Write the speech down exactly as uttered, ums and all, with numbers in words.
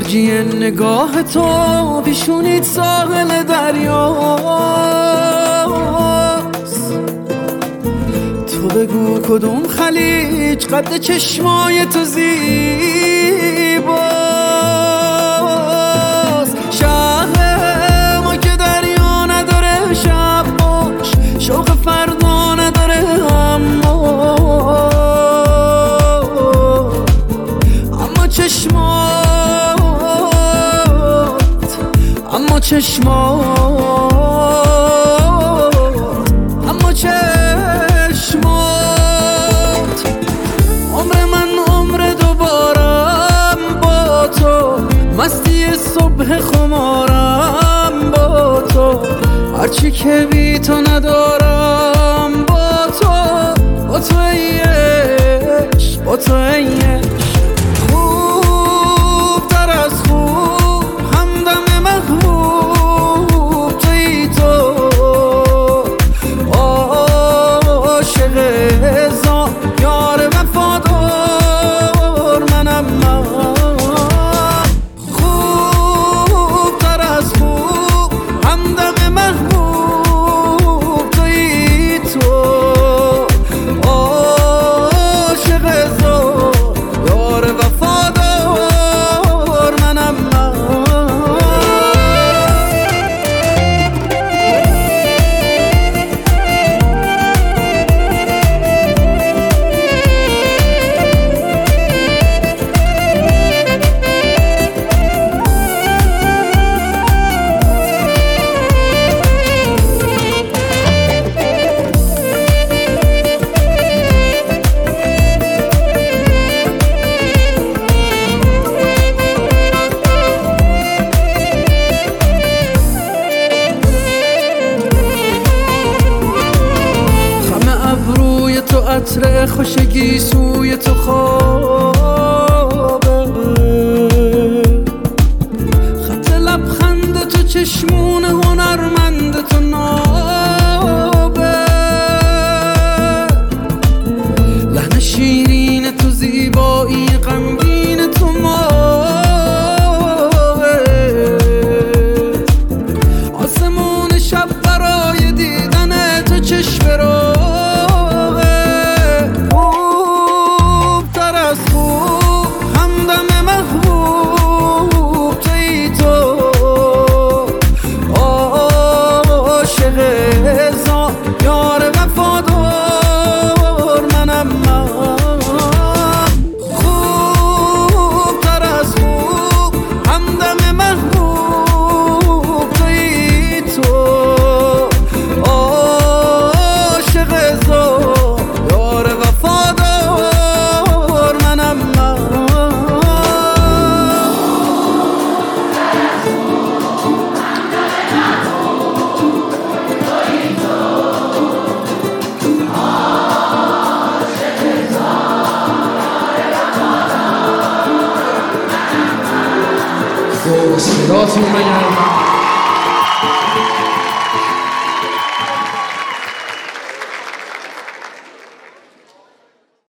تیرگی نگاه تو پیشونیت ساحل دریاست. تو بگو کدوم خلیج قد چشمای تو زیباست. شهر ما که دریا نداره شب باش، شوق فردا نداره اما اما چشمات اما چشمات اما چشمات عمر من عمر دوبارم با تو، مستی صبح خمارم با تو، هرچی که بی تو ندارم با تو، با تو ای عشق، با تو ای عشق. خوب تر از خوب همدم محبوب توی تو، عاشق هزار یار وفادار منم من. خوب تر از خوب همدم محبوب توی تو، عاشق هزار یار وفادار منم من. تو عطر خوشگی سوی تو خوابه، خط لبخند تو چشمون هنرمند تو نابه، لحن شیرین تو زیبایی غمگین تو ماه، آسمون شب برای دیدن تو چشم رو یار وفادار منم من. خوب تر از خوب همدم محبوب توی تو، عاشق هزار یار وفادار منم من. صداتون بگم